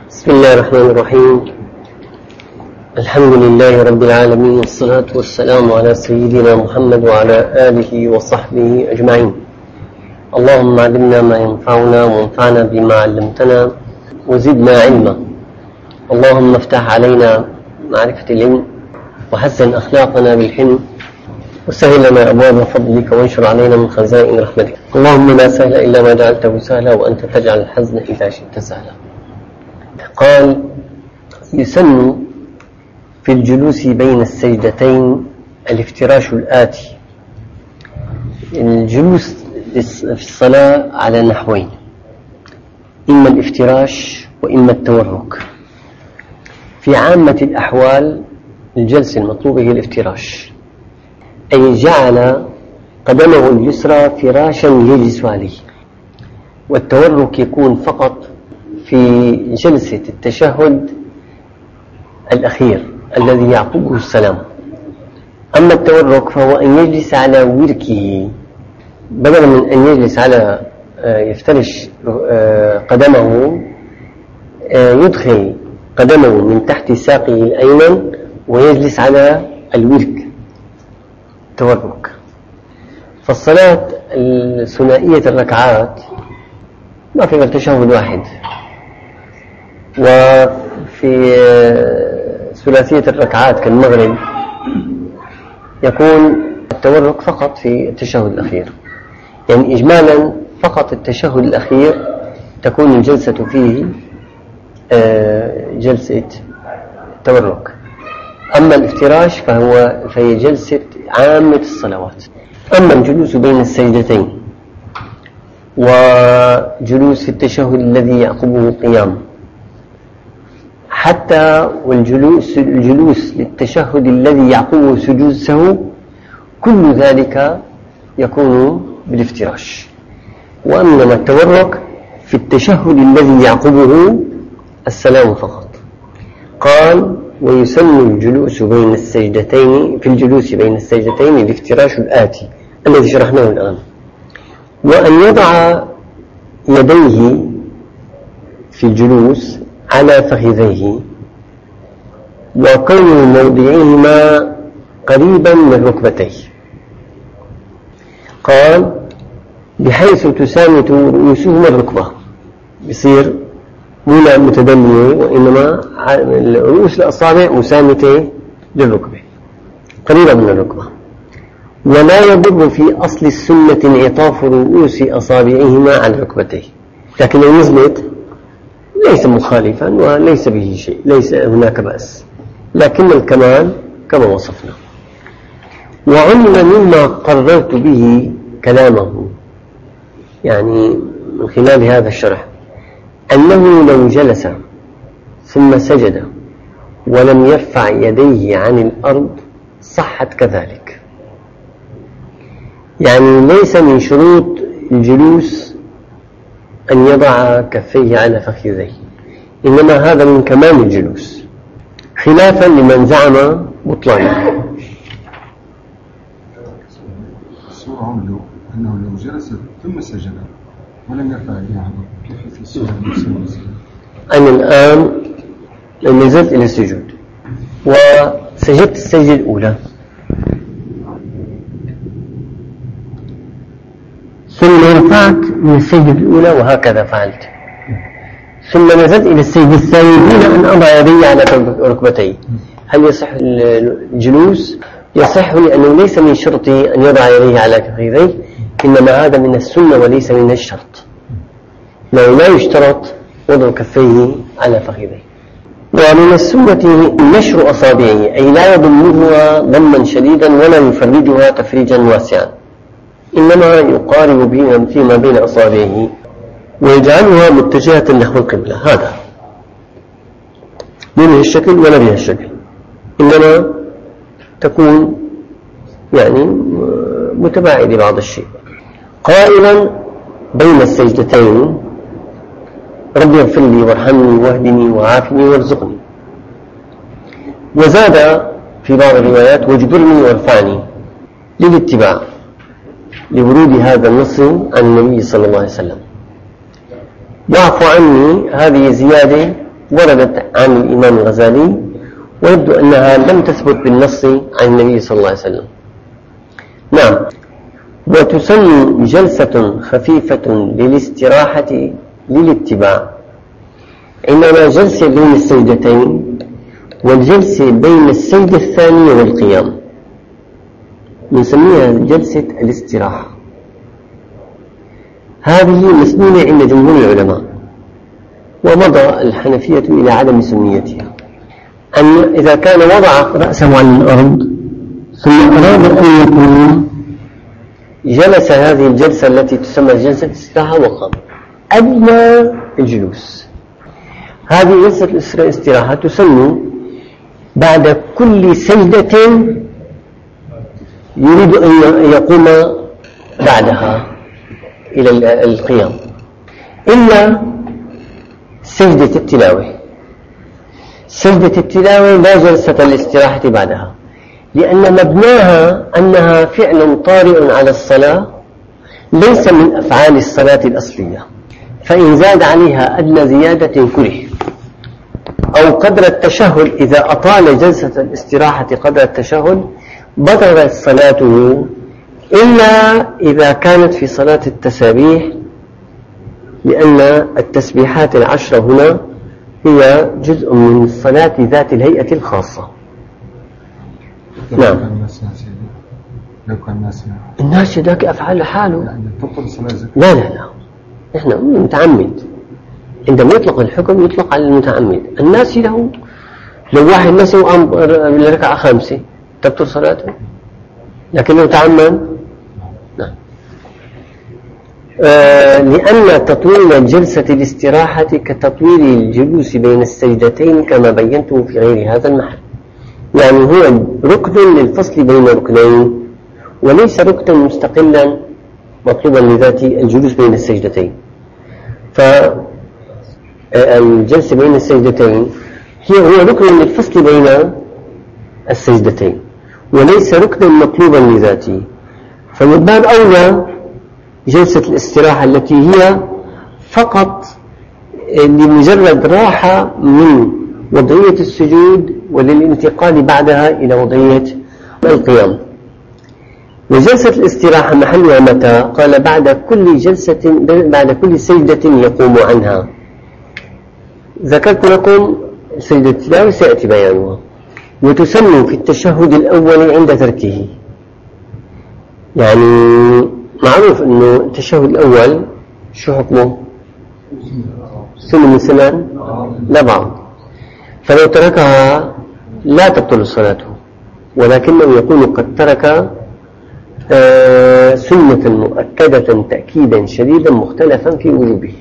بسم الله الرحمن الرحيم. الحمد لله رب العالمين، والصلاة والسلام على سيدنا محمد وعلى آله وصحبه أجمعين. اللهم علمنا ما ينفعنا وانفعنا بما علمتنا وزدنا علما. اللهم افتح علينا معرفة العلم وحسن أخلاقنا بالحلم وسهل لنا أبواب فضلك وانشر علينا من خزائن رحمتك. اللهم لا سهل إلا ما جعلته سهلا وأنت تجعل الحزن إذا شئت سهلا. قال: يسن في الجلوس بين السجدتين الافتراش الآتي. الجلوس في الصلاة على نحوين: إما الافتراش وإما التورك. في عامة الأحوال الجلسة المطلوبة هي الافتراش، أي جعل قدمه اليسرى فراشا يجلس عليه، والتورك يكون فقط في جلسة التشهد الأخير الذي يعقبه السلام. أما التورك فهو أن يجلس على وركه، بدلا من أن يجلس على يفترش قدمه، يدخل قدمه من تحت ساقه الأيمن ويجلس على الورك. تورك. فالصلاة الثنائية الركعات ما في غير تشهد واحد، وفي ثلاثية الركعات كالمغرب يكون التورك فقط في التشهد الأخير، يعني إجمالا فقط التشهد الأخير تكون الجلسة فيه جلسة تورك. أما الافتراش فهي جلسة عامة الصلوات. أما الجلوس بين السجدتين وجلوس في التشهد الذي يعقبه القيام، حتى والجلوس للتشهد الذي يعقبه سجود سهو، كل ذلك يكون بالافتراش. وأنما التورك في التشهد الذي يعقبه السلام فقط. قال: ويسن الجلوس بين السجدتين، في الجلوس بين السجدتين الافتراش الآتي الذي شرحناه الآن، وأن يضع يديه في الجلوس على فخذيه، وكون موضعهما قريبا من ركبتيه. قال: بحيث تسامت رؤوسهما الركبة، يصير مو متدنية، وإنما رؤوس الأصابع مسامتة للركبة، قريبة من الركبة. ولا يضر في أصل السنة انعطاف رؤوس أصابعهما على ركبتيه، لكن لو نزلت ليس مخالفا وليس به شيء، ليس هناك بأس، لكن الكمال كما وصفنا. وعلم مما قررت به كلامه، يعني من خلال هذا الشرح، أنه لو جلس ثم سجد ولم يرفع يديه عن الأرض صحت كذلك. يعني ليس من شروط الجلوس أن يضع كفيه على فخذيه، إنما هذا من كمال الجلوس، خلافا لمن زعم بطلانه. الصورة عنده أنه لو جلس ثم سجد ولم يرفع يديه عن الأرض، كيف في الصورة؟ أنا الآن نزلت إلى السجود وسجدت السجدة الأولى، ثم رفعت من السجدة الأولى وهكذا فعلت، ثم نزلت إلى السجدة الثانية دون أن أضع يدي على ركبتي. هل يصح الجلوس؟ يصح، لأنه ليس من شرطه أن يضع يديه على كفيه، إنما هذا من السنة وليس من الشرط. لو لا يشترط وضع كفيه على فخذيه. ومن السنة نشر أصابعه، أي لا يضمها ضما شديدا ولا يفرجها تفريجا واسعا، إنما يقارب بها فيما بين أصابعه ويجعلها متجهة نحو القبلة. هذا مو به الشكل ولا به الشكل، إنما تكون يعني متباعدة بعض الشيء. قائلا بين السجدتين: ربي اغفر لي وارحمني واهدني وعافني وارزقني. وزاد في بعض الروايات: واجبرني وارفعني، للاتباع، لورود هذا النص عن النبي صلى الله عليه وسلم. واعف عني، هذه زيادة وردت عن الإمام الغزالي، ويبدو أنها لم تثبت بالنص عن النبي صلى الله عليه وسلم. نعم. وتسمى جلسة خفيفة للاستراحة للاتباع، إنما جلسة بين السجدتين والجلسة بين السجدة الثانية والقيام نسميها جلسة الاستراحة. هذه مسنونة عند جمهور العلماء، ومضى الحنفية إلى عدم سنيتها. أن إذا كان وضع رأسه على الأرض ثم أراد أن يكون جلس هذه الجلسة التي تسمى جلسة الاستراحة وقام أدنى الجلوس. هذه جلسة الاستراحة تسمى بعد كل سجدة يريد أن يقوم بعدها إلى القيام، إلا سجدة التلاوة. سجدة التلاوة لا جلسة الاستراحة بعدها، لأن مبناها أنها فعل طارئ على الصلاة ليس من أفعال الصلاة الأصلية، فإن زاد عليها أدنى زيادة كره، أو قدر التشهد إذا أطال جلسة الاستراحة قدر التشهد بطلت صلاته، إلا إذا كانت في صلاة التسابيح، لأن التسبيحات العشرة هنا هي جزء من الصلاة ذات الهيئة الخاصة. نعم. لو كان الناس ذاك أفعال لحاله، يعني تبطل الصلاة. لا إحنا متعمد، عندما يطلق الحكم يطلق على المتعمد. الناس له لو واحد نسي وقام لركعة 5 تبطل صلاته، لكن لو تعمد نعم. لأن تطويل جلسة الاستراحة كتطويل الجلوس بين السجدتين كما بينته في غير هذا المحل، يعني هو ركن للفصل بين ركنين وليس ركنا مستقلا مطلوبا لذات الجلوس بين السجدتين. فالجلسة بين السجدتين هو ركن للفصل بين السجدتين وليس ركنا مطلوبا لذاته، فمن باب أولى جلسة الاستراحة التي هي فقط لمجرد راحة من وضعية السجود وللانتقال بعدها إلى وضعية القيام. وجلسة الاستراحة محلها متى؟ قال بعد كل سجدة يقوم عنها. ذكرت لكم سجدة التلاوة سيأتي بيانها. وتسمى في التشهد الأول عند تركه، يعني معروف أنه التشهد الأول شو حكمه؟ سنة من سنن لا بعض، فلو تركها لا تبطل صلاته، ولكنه يكون قد ترك سنة مؤكدة تأكيدا شديدا مختلفا في وجوبه.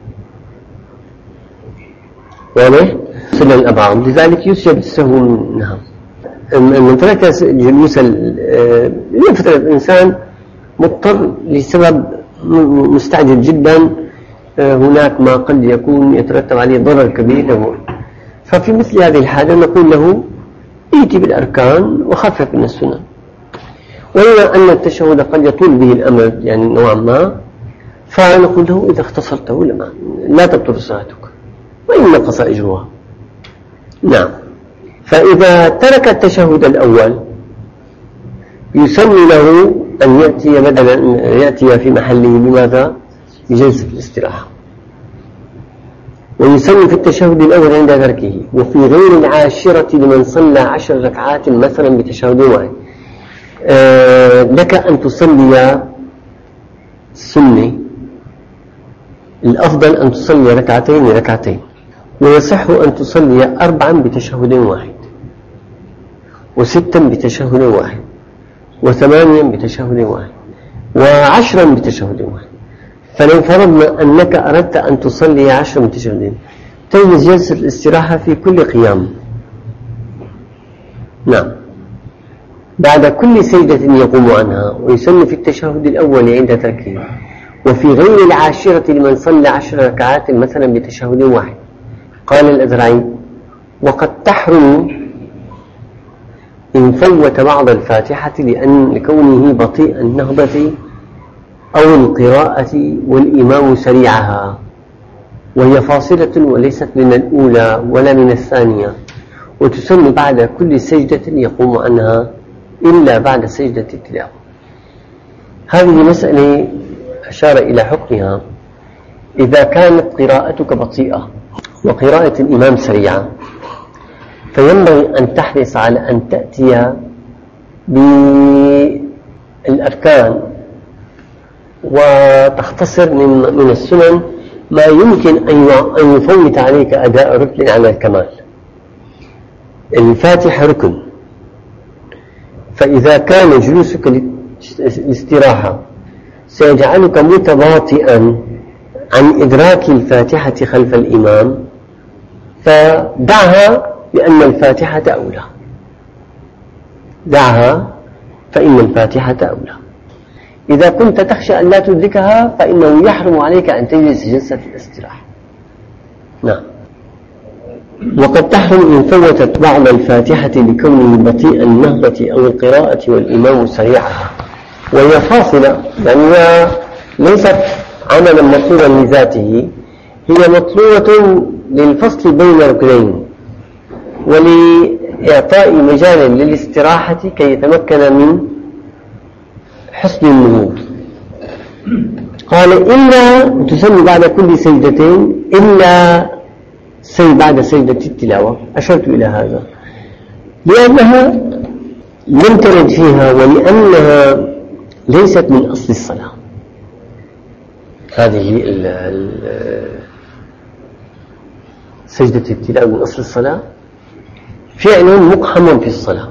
واضح؟ سنن الأبعاد، لذلك يسجد السهو منها. من ترك جلوس يفترض الإنسان مضطر لسبب مستعجل جدا، هناك ما قد يكون يترتب عليه ضرر كبير له، ففي مثل هذه الحالة نقول له ائتي بالأركان وخفف من السنن. وإلا أن التشهد قد يطول به الأمر يعني نوعا ما، فنقول له إذا اختصرته لا تبطل صلاتك وإن نقص أجرها. نعم. فإذا ترك التشهد الأول يسمى له أن يأتي بدلا يأتي في محله بماذا؟ بجلسة الاستراحة. ويسمى في التشهد الأول عند تركه، وفي غير العاشرة لمن صلى 10 ركعات مثلا بتشهد واحد. لك أن تصلي السنة، الأفضل أن تصلي ركعتين، ويصح أن تصلي 4 بتشهد واحد، و6 بتشهد واحد، و8 بتشهد واحد، و10 بتشهد واحد. فلو فرضنا أنك أردت أن تصلي 10 بتشهدين تجلس جلسة الاستراحة في كل قيام. نعم. بعد كل سجدة يقوم عنها، ويسمى في التشهد الأول عند تركه، وفي غير العاشرة لمن صلى 10 ركعات مثلا بتشهد واحد. قال الأزرعي: وقد تحرم إن فوت بعض الفاتحة لكونه بطيء النهضة أو القراءة والإمام سريعها. وهي فاصلة وليست من الأولى ولا من الثانية، وتسن بعد كل سجدة يقوم عنها إلا بعد سجدة التلاوة. هذه مسألة أشار إلى حكمها إذا كانت قراءتك بطيئة وقراءة الإمام سريعة، فينبغي أن تحرص على أن تأتي بالأركان وتختصر من السنن ما يمكن أن يفوت عليك أداء ركن على الكمال. الفاتحة ركن، فإذا كان جلوسك للاستراحة سيجعلك متباطئا عن إدراك الفاتحة خلف الإمام، فدعها لأن الفاتحة أولى، دعها فإن الفاتحة أولى. إذا كنت تخشى أن لا تدركها فإنه يحرم عليك أن تجلس جلسة الاستراحة. نعم. وقد تحرم إن فوتت بعض الفاتحة لكونه بطيء النهضة أو القراءة والإمام سريعا، وهي فاصلة، يعني هي ليست عملا مطلوبا لذاته، هي مطلوبة للفصل بين ركنين ولإعطاء مجال للاستراحة كي يتمكن من حسن النهوض. قال إلا تسمى بعد كل سجدتين إلا بعد سجدة التلاوة. أشرت إلى هذا لأنها لم ترد فيها ولأنها ليست من أصل الصلاة. هذه سجدة التلاوة من أصل الصلاة فعل مقحم في الصلاة،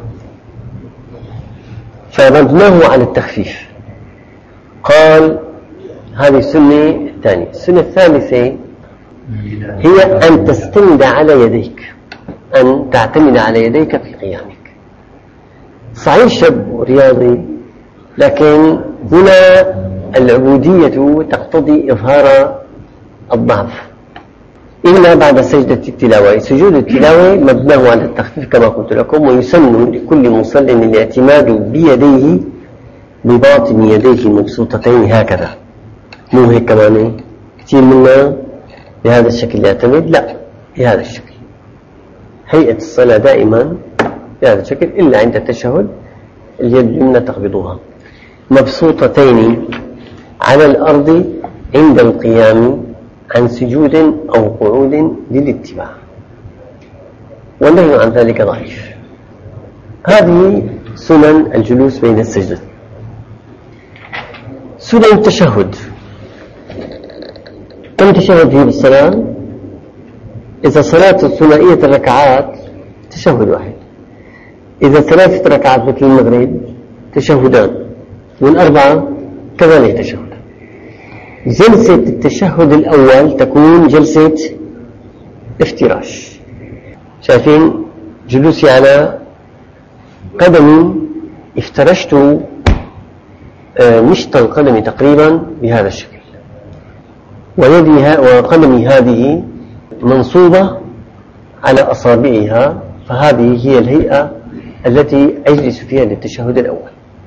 فردناه على التخفيف. قال هذه السنة الثانية. السنة الثالثة هي أن تستند على يديك، أن تعتمد على يديك في قيامك. صحيح شاب رياضي، لكن هنا العبودية تقتضي إظهار الضعف إلا بعد سجدة التلاوة. سجود التلاوة مبناه على التخفيف كما قلت لكم، ويسن لكل مصل الاعتماد بيديه بباطن يديه مبسوطتين هكذا، مو هيك كمان كثير منا بهذا الشكل يعتمد، لا بهذا الشكل. هيئة الصلاة دائما بهذا الشكل إلا عند التشهد اليد اليمنى تقبضها مبسوطتين على الأرض عند القيام عن سجود أو قعود للاتباع، والنهي عن ذلك ضعيف. هذه سنن الجلوس بين السجدة. سنن التشهد. كم تشهد فيه بالصلاة؟ إذا صلاة ثنائية الركعات تشهد واحد، إذا 3 ركعات مثل المغرب تشهدان، والأربعة كذلك تشهد. جلسة التشهد الأول تكون جلسة افتراش. شايفين جلوسي على قدمي، افترشت مشط القدم تقريبا بهذا الشكل، وقدمي هذه منصوبة على أصابعها، فهذه هي الهيئة التي أجلس فيها للتشهد الأول.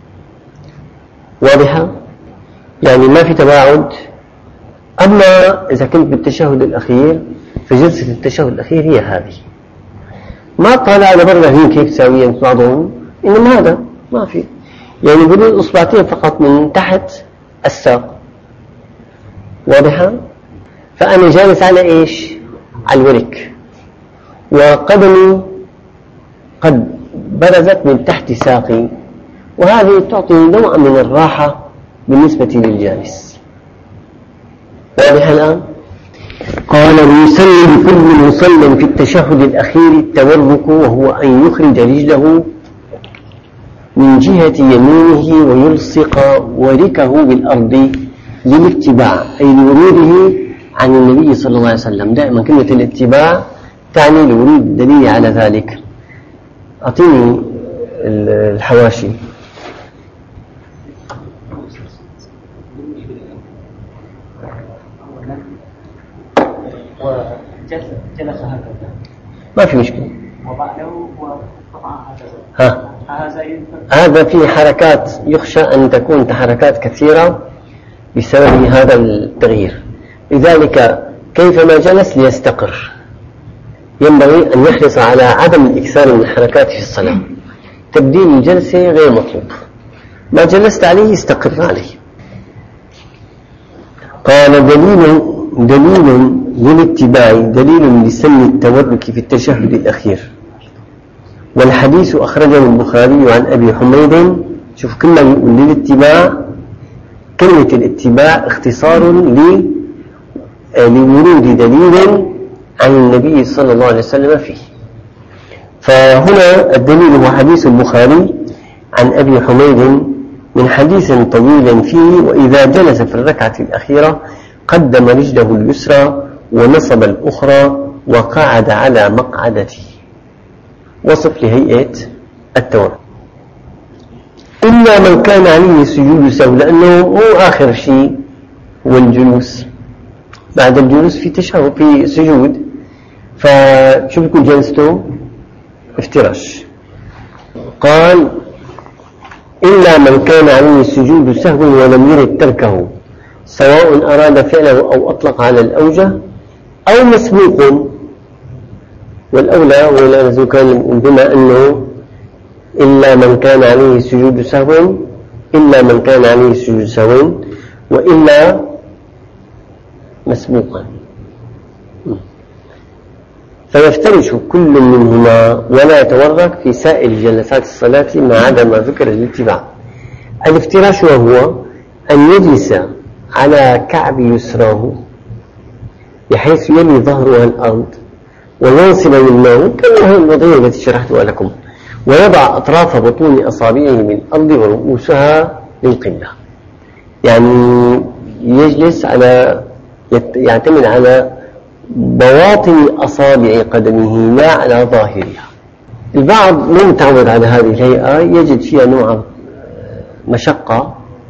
واضحة؟ يعني ما في تباعد. أما إذا كنت بالتشهد الأخير فجلسة التشهد الأخير هي هذه، ما طالع لبرا هي كيف ساوية مثل بعضهم، إنما هذا ما في، يعني بدون الأصبعتين فقط من تحت الساق. واضحة؟ فأنا جالس على إيش؟ على الورك، وقدمي قد برزت من تحت ساقي، وهذه تعطي نوع من الراحة بالنسبة للجالس. واضح الآن؟ قال ويسن لكل مصل في التشهد الأخير التورك، وهو أن يخرج رجله من جهة يمينه ويلصق وركه بالأرض للاتباع، أي لوروده عن النبي صلى الله عليه وسلم. دائما كلمة الاتباع تعني الورود الدليل على ذلك. أعطيني الحواشي. جلس هكذا ما في مشكلة. وبعده وقطع هكذا. هذا فيه حركات يخشى أن تكون حركات كثيرة بسبب هذا التغيير، لذلك كيفما جلس ليستقر. ينبغي أن يحرص على عدم الإكثار من الحركات في الصلاة. تبديل الجلسة غير مطلوب، ما جلست عليه استقر عليه. قال دليل للاتباع دليل لسن التورك في التشهد الأخير. والحديث أخرجه البخاري عن أبي حميد. شوف كلمة للاتباع، كلمة الاتباع اختصار لورود دليل عن النبي صلى الله عليه وسلم فيه. فهنا الدليل هو حديث البخاري عن أبي حميد من حديث طويل فيه: وإذا جلس في الركعة الأخيرة قدم رجله اليسرى ونصب الأخرى وقعد على مقعدته. وصف لهيئة التورك. إلا من كان عليه سجود سهو، لأنه هو آخر شيء هو الجلوس، بعد الجلوس في تشهد في سجود، فشو بيكون جلسته؟ افتراش. قال: إلا من كان عليه سجود سهو ولم يرد تركه، سواء أراد فعله أو أطلق على الأوجه أو مسبوق. والأولى ولا كان بما أنه إلا من كان عليه سجود سهو، إلا من كان عليه سجود سهو وإلا مسبوقا، فيفترش كل منهما ولا يتورك في سائر جلسات الصلاة ما عدا ما ذكر الاتباع. الافتراش وهو أن يجلس على كعب يسراه بحيث يلي ظهرها الأرض وينصب يمناه كما هي الوضعية التي شرحتها لكم، ويضع أطراف بطون أصابعه بالأرض ورؤوسها للقبلة. يعني يجلس على يعتمد على بواطن أصابع قدمه لا على ظاهرها. البعض من متعود على هذه الهيئة يجد فيها نوع مشقة،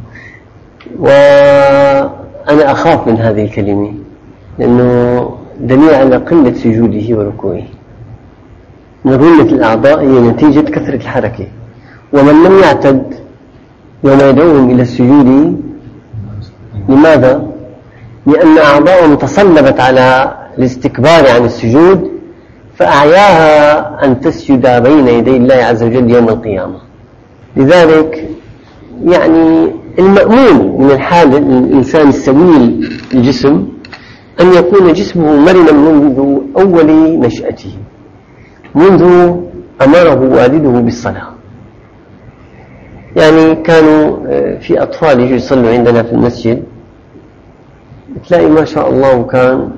وأنا أخاف من هذه الكلمة لأنه دليل على قلة سجوده وركوعه. نظلة الأعضاء هي نتيجة كثرة الحركة، ومن لم يعتد يوم يدعوهم إلى السجود، لماذا؟ لأن أعضاءهم تصلبت على الاستكبار عن السجود، فأعياها أن تسجد بين يدي الله عز وجل يوم القيامة. لذلك يعني المأمول من الحال الإنسان السوي الجسم أن يكون جسمه مرنا منذ أول نشأته، منذ أمره والده بالصلاة. يعني كانوا في أطفال يجوا يصلوا عندنا في المسجد، تلاقي ما شاء الله كان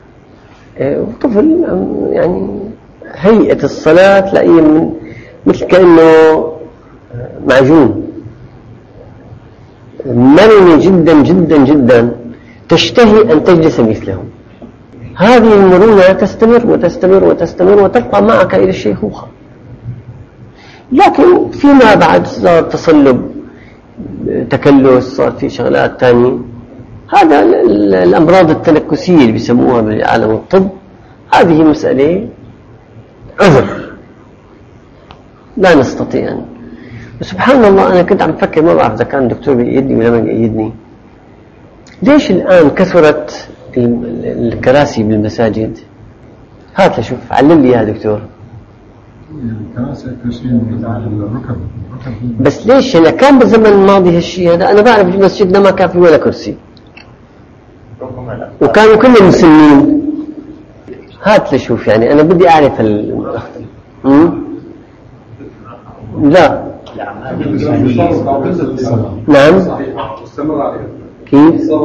طفل يعني هيئة الصلاة تلاقيه مثل كأنه معجون، مرنة جدا جدا جدا، تشتهي أن تجلس مثله. هذه المرونة تستمر وتستمر وتستمر وتبقى معك إلى الشيخوخة. لكن فيما بعد صار تصلب، تكلس، صار في شغلات تانية. هذا الأمراض التنكسية اللي بيسموها بعالم الطب، هذه مسألة عذر لا نستطيع. وسبحان الله أنا كنت عم فكر، ما بعرف إذا كان الدكتور بيأيدني ولا ما بيأيدني، ليش الآن كثرت الكراسي بالمساجد؟ هات لشوف، علم لي يا دكتور. بس ليش هنا كان بالزمن الماضي هالشيء هذا؟ أنا بعرف في مسجدنا ما كان في ولا كرسي، وكانوا كل المسلمين. هات لشوف، يعني أنا بدي أعرف لا نعم كيف؟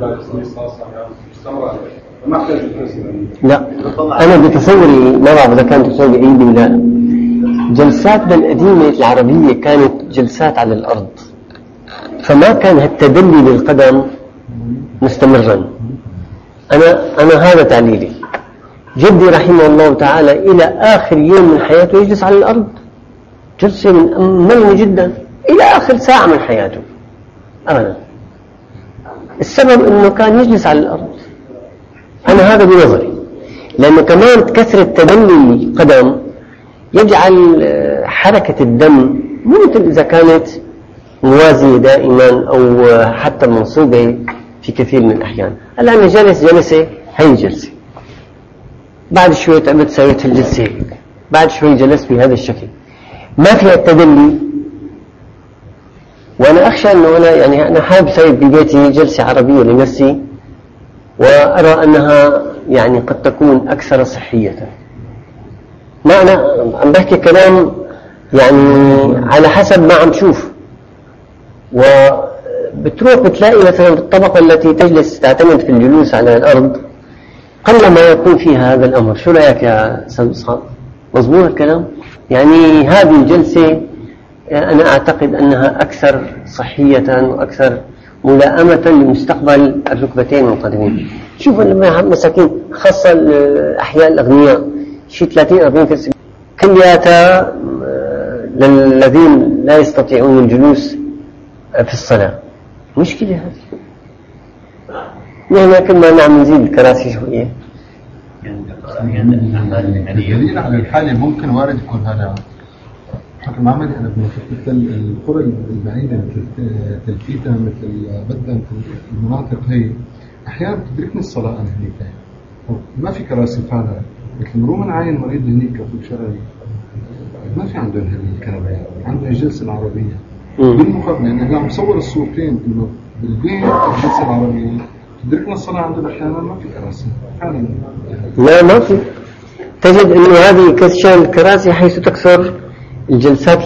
لا أنا بتصوري ما بعرف إذا كان تصور بإيدي ولا. جلساتنا القديمة العربية كانت جلسات على الأرض، فما كان هالتدلي للقدم مستمرا. أنا هذا تعليلي. جدي رحمه الله تعالى إلى آخر يوم من حياته يجلس على الأرض، جلسة ملمة جدا إلى آخر ساعة من حياته أبدا. السبب أنه كان يجلس على الأرض. أنا هذا بنظري، لأنه كمان كثرة تدلي القدم يجعل حركة الدم ممكن إذا كانت موازية دائما أو حتى منصوبة في كثير من الأحيان. هلا أنا جالس جلسة هي الجلسة، بعد شوي تعبت سويت الجلسة هيك، بعد شوي جلست بهذا الشكل، ما فيها التدلي. وأنا أخشى أنه أنا حابب سوي ببيتي جلسة عربية لنفسي، وأرى أنها يعني قد تكون أكثر صحية. ما أنا عم بحكي كلام يعني على حسب ما عم شوف. وبتروح بتلاقي مثلا الطبقة التي تجلس تعتمد في الجلوس على الأرض قل ما يكون فيها هذا الأمر. شو رأيك يا أستاذ إسحاق؟ مظبوط الكلام؟ يعني هذه الجلسة أنا أعتقد أنها أكثر صحية وأكثر ملائمة لمستقبل الركبتين والقدمين. شوف المساكين خاصة الأحياء الأغنياء شيء 30-40 كرسي كلياتها للذين لا يستطيعون الجلوس في الصلاة. مشكلة هذه. نحن كل ما نعم نزيد الكراسي شوية. دليل على الحالة ممكن وارد يكون هذا حكم عملي. أنا مثل القرى البعيدة مثل تلفيتة مثل بدة مثل المناطق هي أحيانا تدركني الصلاة أنا هنيك ما في كراسي فعلا. مثل مروما عاين مريض هنيك في شرعي ما في عندهم هذه الكنبة، عندهم الجلسة العربية. بالمقابل أنا عم صور الصورتين إنه بالبيت الجلسة العربية تدركنا الصلاة عندنا أحيانا ما في كراسي فعلا. لا ما في. تجد إنه هذه كشان الكراسي حيث تكثر الجلسات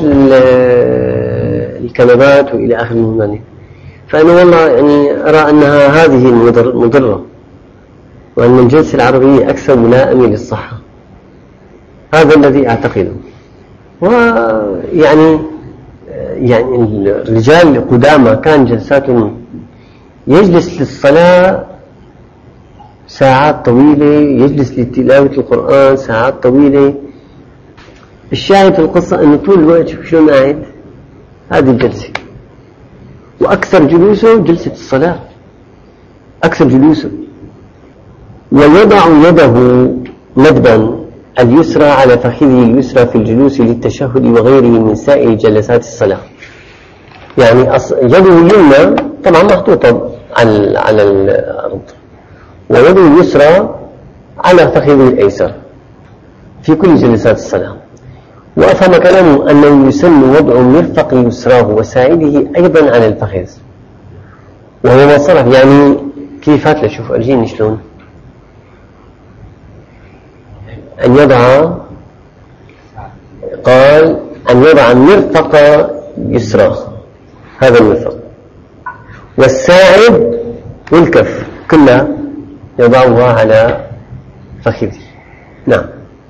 الكنبات وإلى آخر من ذلك. فأنا والله يعني أرى أنها هذه المضرة، وأن الجلسة العربية أكثر ملائمة للصحة. هذا الذي أعتقده. ويعني الرجال القدامى كان جلساتهم يجلس للصلاة ساعات طويلة، يجلس لتلاوة القرآن ساعات طويلة. الشاهد في القصة أنه طول الوقت شلون قاعد هذه الجلسة، وأكثر جلوسه جلسة الصلاة أكثر جلوسه. ويضع يده ندبا اليسرى على فخذه اليسرى في الجلوس للتشهد وغيره من سائر جلسات الصلاة. يعني يده اليمنى طبعا محطوطة على الأرض، ويده اليسرى على فخذه الأيسر في كل جلسات الصلاة. وأفهم كلامه أنه يسن وضع مرفق يسراه وساعده أيضا على الفخذ، وهو ما صرف يعني كيف هات لشوف أرجيني شلون أن يضع، قال أن يضع مرفق يسراه، هذا المرفق، والساعد والكف كلها يضعها على فخذه. نعم.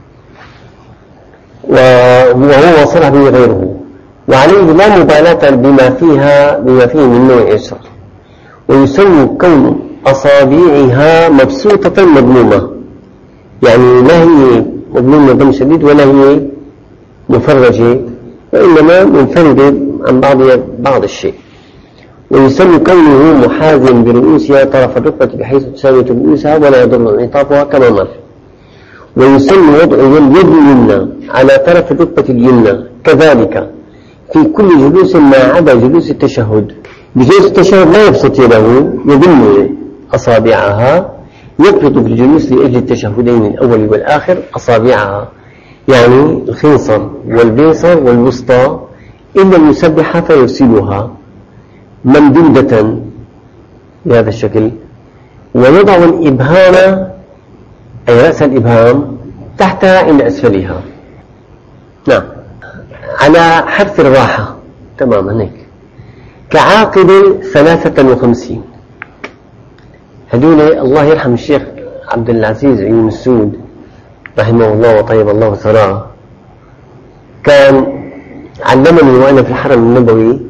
وهو وصلها به غيره، وعليه لا مبالاة بما فيه من نوع يسر. ويسمى كون أصابعها مبسوطة مضمومة، يعني لا هي مضمومة ضم شديد ولا هي مفرجة، وإنما منفردة عن بعض الشيء. ويسمى كونه محاذٍ برؤوسها طرف الركبة بحيث تساوي رؤوسها ولا يضر انعطافها كما مر. ويسمى وضع اليد اليمنى على طرف الركبة اليمنى كذلك في كل جلوس ما عدا جلوس التشهد. بجلوس التشهد لا يبسط يده، يضم أصابعها، يقبض في الجلوس لأجل التشهدين الأول والآخر أصابعها، يعني الخنصر والبيصر والوسطى إلا المسبحة فيرسلها ممدودة بهذا الشكل. ويضع الإبهام أي رأس الإبهام تحتها إلى أسفلها. نعم. على حرف الراحة تماما هيك كعاقد 53. هدول الله يرحم الشيخ عبد العزيز عيون السود رحمه الله وطيب الله ثراه، كان علمني وأنا في الحرم النبوي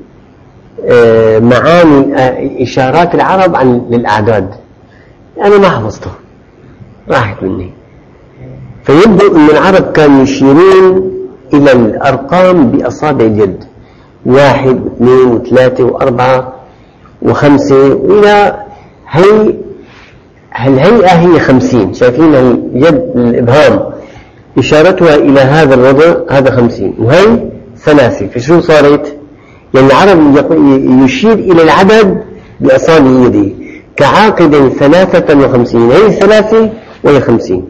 معاني إشارات العرب للأعداد. أنا ما حفظته، راحت مني. فيبدو أن العرب كانوا يشيرون إلى الأرقام بأصابع اليد، 1 و2 و3 و4 و5 وإلى الهيئة هي 50. شايفين اليد الإبهام إشارتها إلى هذا الوضع، هذا 50 وهي 3. فشو صارت؟ يعني العرب يشير إلى العدد بأصابع يده، كعاقد 53، هي 3 وهي 50.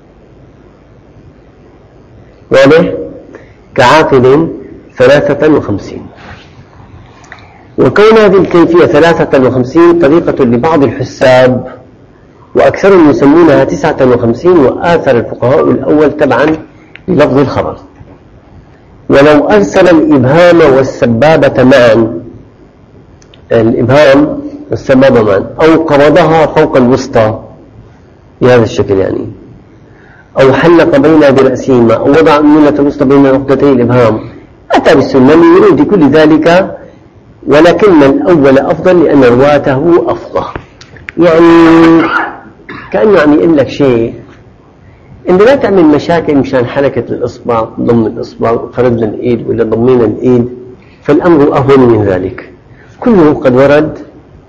واضح؟ كعاقد 53. وكون هذه الكيفية 53 طريقة لبعض الحساب، وأكثرهم يسمونها 59، وآثر الفقهاء الأول تبعا للفظ الخبر. ولو أرسل الإبهام والسبابة معا، الإبهام والسبابة معا، أو قبضها فوق الوسطى بهذا الشكل يعني، أو حلق بين برأسهما، أو وضع الأنملة الوسطى بين عقدتي الإبهام، أتى بالسنة من ورود كل ذلك، ولكن الأول أفضل لأن رواته أفضل. يعني كأنه عم يقول لك شيء، إن لا تعمل مشاكل مشان حركة الإصبع، ضم الإصبع، فردنا الإيد ولا ضمينا الإيد، فالأمر أهون من ذلك. كله قد ورد،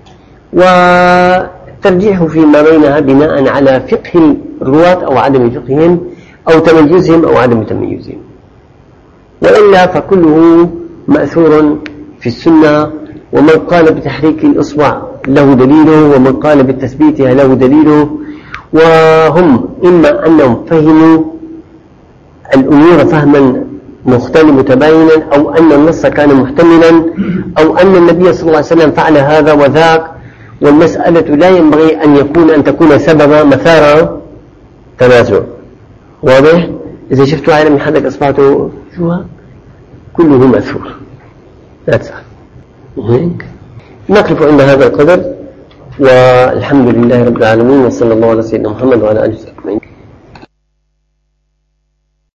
والترجيح فيما بينها بناء على فقه الرواة أو عدم فقههم، أو تميزهم أو عدم تميزهم، وإلا فكله مأثور في السنة. ومن قال بتحريك الإصبع له دليله، ومن قال بالتثبيتها له دليله، وهم إما أنهم فهموا الأمور فهما مختلف متباينا، أو أن النص كان محتملا، أو أن النبي صلى الله عليه وسلم فعل هذا وذاك، والمسألة لا ينبغي أن تكون سبب مثار تنازع. واضح؟ إذا شفتوا عالم من حدك أصبعته شوها كله مأثور، لا تسأل. نقف عند هذا القدر، والحمد لله رب العالمين، وصلى الله على سيدنا محمد وعلى آله وسلم.